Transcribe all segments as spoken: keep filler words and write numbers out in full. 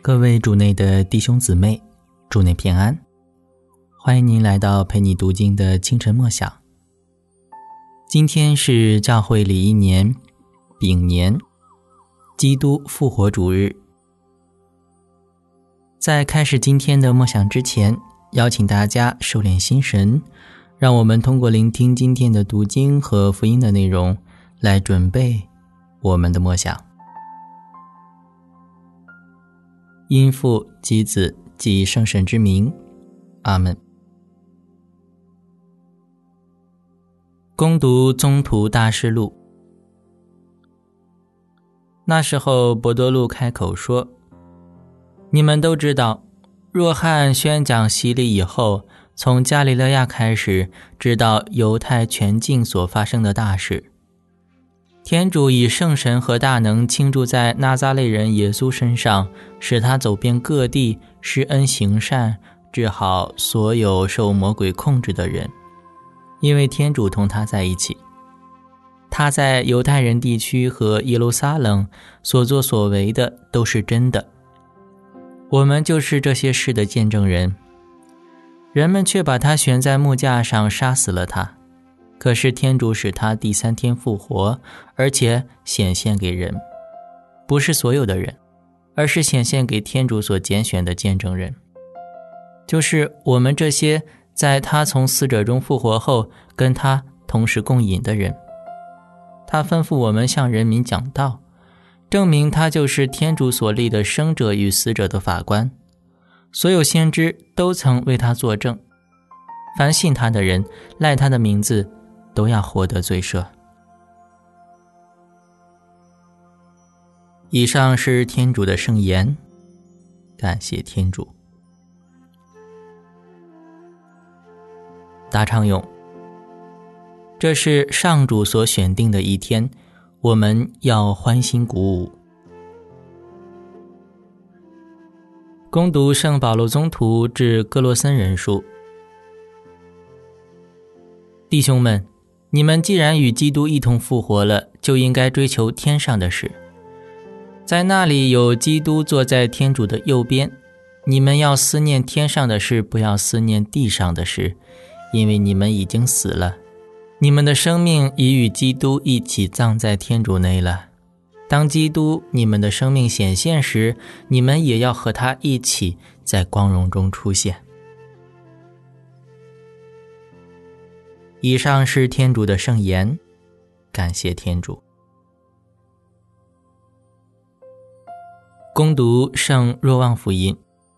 各位主内的弟兄姊妹，主内平安，欢迎您来到陪你读经的清晨默想。今天是教会里一年丙年基督复活主日。在开始今天的默想之前，邀请大家收敛心神，让我们通过聆听今天的读经和福音的内容来准备我们的默想。因父及子及圣神之名，阿们。恭读宗徒大事录。那时候伯多禄开口说，你们都知道，若翰宣讲洗礼以后，从加利肋亚开始，直到犹太全境所发生的大事。天主以圣神和大能倾注在拿撒勒人耶稣身上，使他走遍各地，施恩行善，治好所有受魔鬼控制的人，因为天主同他在一起。他在犹太人地区和耶路撒冷所作所为的都是真的，我们就是这些事的见证人。人们却把他悬在木架上，杀死了他。可是天主使他第三天复活，而且显现给人，不是所有的人，而是显现给天主所拣选的见证人，就是我们这些在他从死者中复活后跟他同时共饮的人。他吩咐我们向人民讲道，证明他就是天主所立的生者与死者的法官。所有先知都曾为他作证，凡信他的人，赖他的名字，都要获得罪赦。以上是天主的圣言，感谢天主。答唱咏。这是上主所选定的一天，我们要欢欣鼓舞。恭读圣保禄宗徒致哥罗森人书。弟兄们，你们既然与基督一同复活了，就应该追求天上的事。在那里有基督坐在天主的右边，你们要思念天上的事，不要思念地上的事，因为你们已经死了，你们的生命已与基督一起葬在天主内了。当基督你们的生命显现时，你们也要和他一起在光荣中出现。以上是天主的圣言，感谢天主。恭读圣若望福音。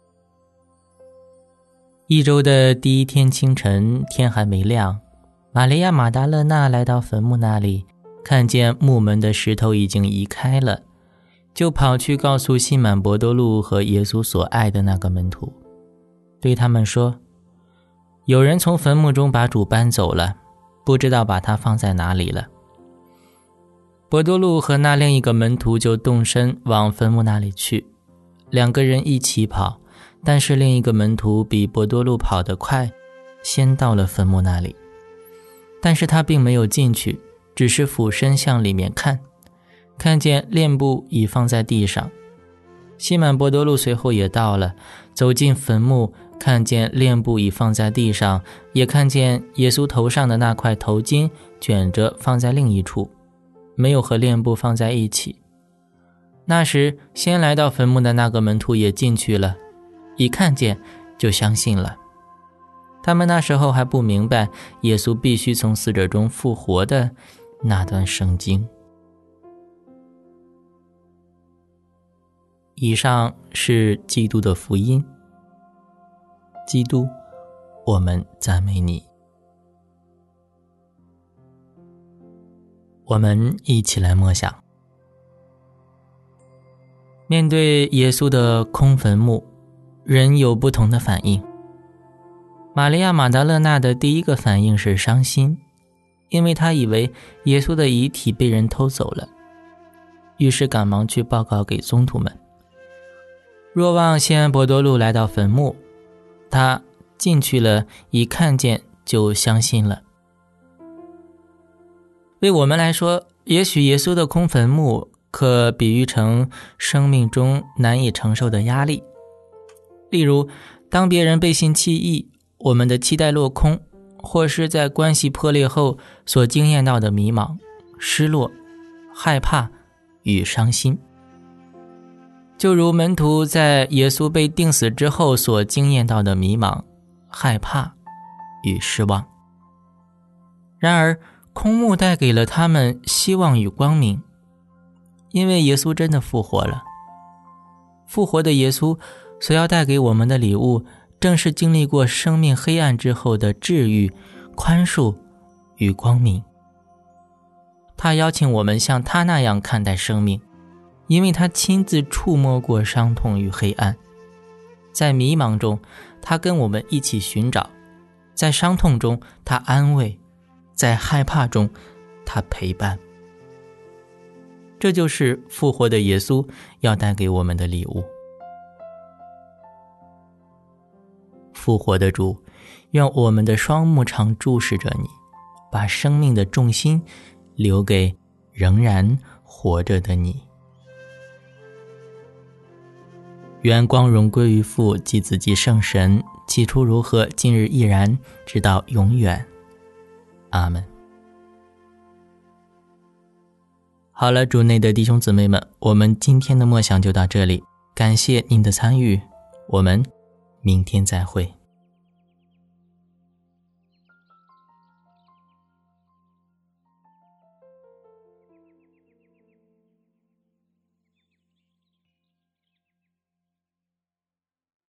一周的第一天清晨，天还没亮，玛利亚马达勒纳来到坟墓那里，看见墓门的石头已经移开了，就跑去告诉西满伯多禄和耶稣所爱的那个门徒，对他们说，有人从坟墓中把主搬走了，不知道把他放在哪里了。伯多禄和那另一个门徒就动身往坟墓那里去，两个人一起跑，但是另一个门徒比伯多禄跑得快，先到了坟墓那里，但是他并没有进去，只是俯身向里面看，看见殓布已放在地上。西满伯多禄随后也到了，走进坟墓，看见殓布已放在地上，也看见耶稣头上的那块头巾卷着放在另一处，没有和殓布放在一起。那时先来到坟墓的那个门徒也进去了，一看见就相信了。他们那时候还不明白耶稣必须从死者中复活的那段圣经。以上是基督的福音。基督，我们赞美你。我们一起来默想。面对耶稣的空坟墓，人有不同的反应。玛利亚马达勒纳的第一个反应是伤心，因为她以为耶稣的遗体被人偷走了，于是赶忙去报告给宗徒们。若望西安伯多禄来到坟墓，他进去了，一看见就相信了。为我们来说，也许耶稣的空坟墓可比喻成生命中难以承受的压力。例如，当别人背信弃义，我们的期待落空，或是在关系破裂后所经验到的迷茫、失落、害怕与伤心。就如门徒在耶稣被钉死之后所经验到的迷茫、害怕与失望。然而，空墓带给了他们希望与光明，因为耶稣真的复活了。复活的耶稣所要带给我们的礼物，正是经历过生命黑暗之后的治愈、宽恕与光明。他邀请我们像他那样看待生命，因为他亲自触摸过伤痛与黑暗。在迷茫中，他跟我们一起寻找；在伤痛中，他安慰；在害怕中，他陪伴。这就是复活的耶稣要带给我们的礼物。复活的主，愿我们的双目常注视着你，把生命的重心留给仍然活着的你。愿光荣归于父及子及圣神，起初如何，今日亦然，直到永远。阿们。好了，主内的弟兄姊妹们，我们今天的默想就到这里，感谢您的参与，我们明天再会。